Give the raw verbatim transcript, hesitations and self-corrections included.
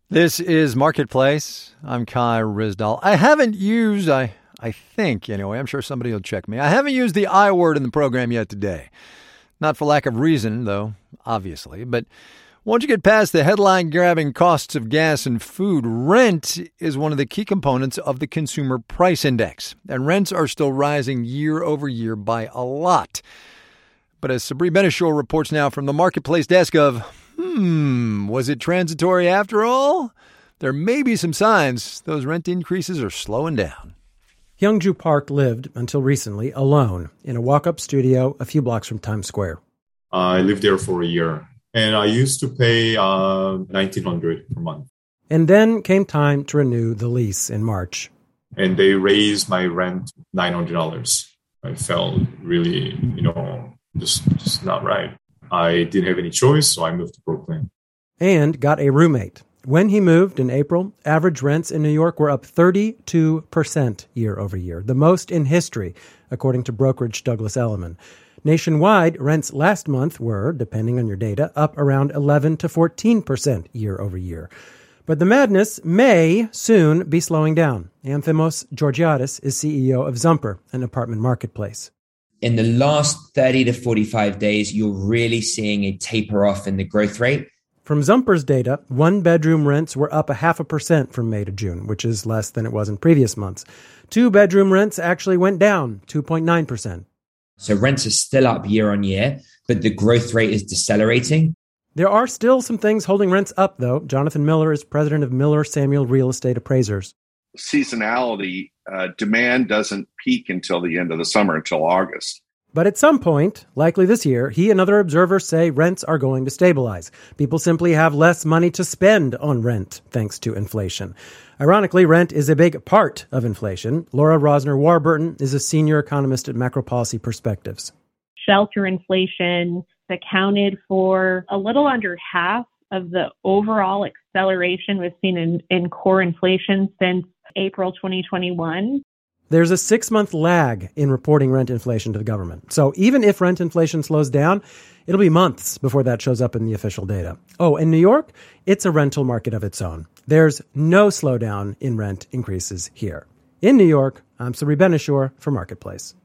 This is Marketplace. I'm Kai Ryssdal. I haven't used, I I think anyway, I'm sure somebody will check me. I haven't used the I word in the program yet today. Not for lack of reason, though, obviously. But once you get past the headline-grabbing costs of gas and food, rent is one of the key components of the Consumer Price Index. And rents are still rising year over year by a lot. But as Sabri Benishore reports now from the Marketplace desk of, Hmm, was it transitory after all? There may be some signs those rent increases are slowing down. Hyungju Park lived, until recently, alone in a walk-up studio a few blocks from Times Square. I lived there for a year, and I used to pay uh, nineteen hundred dollars per month. And then came time to renew the lease in March. And they raised my rent nine hundred dollars. I felt really, you know, just, just not right. I didn't have any choice, so I moved to Brooklyn. And got a roommate. When he moved in April, average rents in New York were up thirty-two percent year over year, the most in history, according to brokerage Douglas Elliman. Nationwide, rents last month were, depending on your data, up around eleven to fourteen percent year over year. But the madness may soon be slowing down. Anthimos Georgiadis is C E O of Zumper, an apartment marketplace. In the last thirty to forty-five days, you're really seeing a taper off in the growth rate. From Zumper's data, one-bedroom rents were up a half a percent from May to June, which is less than it was in previous months. Two-bedroom rents actually went down two point nine percent. So rents are still up year on year, but the growth rate is decelerating. There are still some things holding rents up, though. Jonathan Miller is president of Miller Samuel Real Estate Appraisers. Seasonality, uh, demand doesn't peak until the end of the summer, until August. But at some point, likely this year, he and other observers say rents are going to stabilize. People simply have less money to spend on rent, thanks to inflation. Ironically, rent is a big part of inflation. Laura Rosner-Warburton is a senior economist at Macro Policy Perspectives. Shelter inflation accounted for a little under half of the overall acceleration we've seen in, in core inflation since April twenty twenty-one. There's a six-month lag in reporting rent inflation to the government. So even if rent inflation slows down, it'll be months before that shows up in the official data. Oh, in New York, it's a rental market of its own. There's no slowdown in rent increases here. In New York, I'm Sabri Benishore for Marketplace.